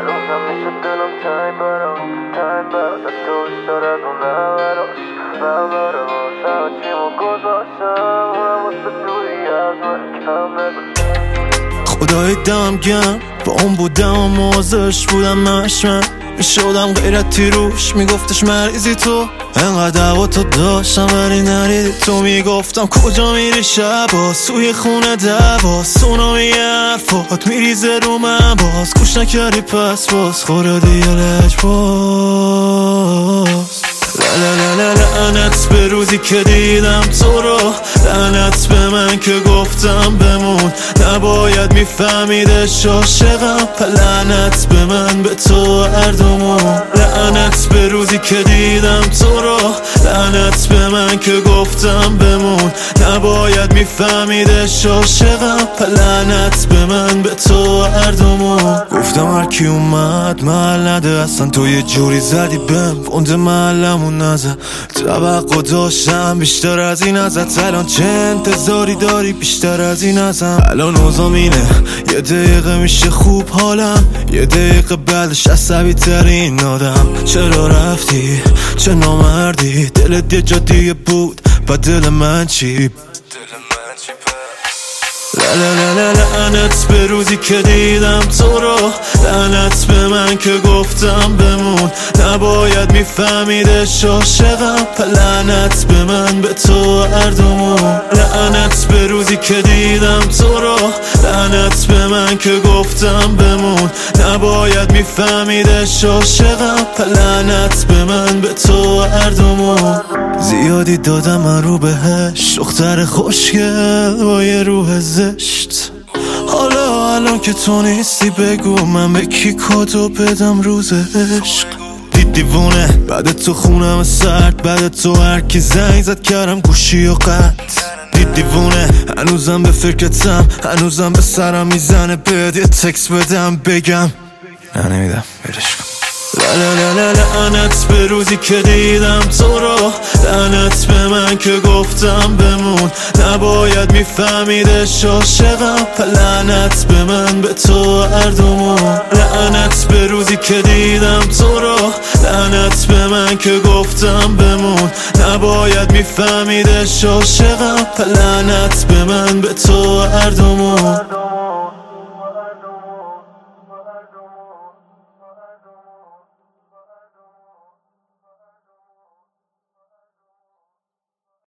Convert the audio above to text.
هنوزم میشه دلم تنگ برات از تو بیشتر از اون نبراش نبره واسه هرچیمو گذاشتم اونم واسه دوری از من کم نگذاشتم. خدای دم گم با اون بودم و موزش بودم من میشدم غیرتی روش میگفتش مریضی تو انقدر دعوا تو داشتم ولی نریدی تو میگفتم کجا میری شبا سوی خونه دواست اونا میگه حرفات میریزه رو من باز گوش نکردی پس باز خوردی یه لج باز لعنت به روزی که دیدم تو رو لعنت به من که گفتم بمون نباید میفهمیدش عاشقم لعنت به من به تو هر دومون لعنت به روزی که دیدم تو رو لعنت به من که گفتم بمون نباید میفهمیدش عاشقم لعنت به من به تو هر دومون گفتم هر کی اومد محل نده اصلا تو یه جوری زدی بهم فوند محلمون نزد توقع داشتم بیشتر از این ازت الان چه انتظاری داری بیشتر از این ازم الان اوضاع اینه یه دقیقه میشه خوب حالم یه دقیقه بعدش عصبی ترین آدم چرا رفتی چه نامردی دلت یه جا دیگه بود با دل من چی لعنت به روزی که دیدم تو رو لعنت به من که گفتم بمون نباید میفهمیدش عاشقم لعنت به من به تو هر دومون لعنت به روزی که دیدم تو رو لعنت به من که گفتم بمون نباید میفهمیدش عاشقم لعنت به من به تو هر دومون زیادی دادم من رو بهش دختر خوشگل با یه روح زشت حالا الان که تو نیستی بگو من به کی کادو بدم روز عشق دیوونه بعد تو خونم سرد بعد تو هر کی زنگ زد کردم گوشی و قطع دیوونه هنوزم به فکرتم هنوزم به سرم میزنه بهت یه تکس بدم بگم نه نمیدم برش کن لعنت به روزی که دیدم تو رو لعنت به من که گفتم بمون نباید میفهمیدش عاشقم لعنت به من به تو هر دومون لعنت به روزی که دیدم تو رو لعنت به من که گفتم بمون نباید میفهمیدش عاشقم لعنت به من به تو هر دومون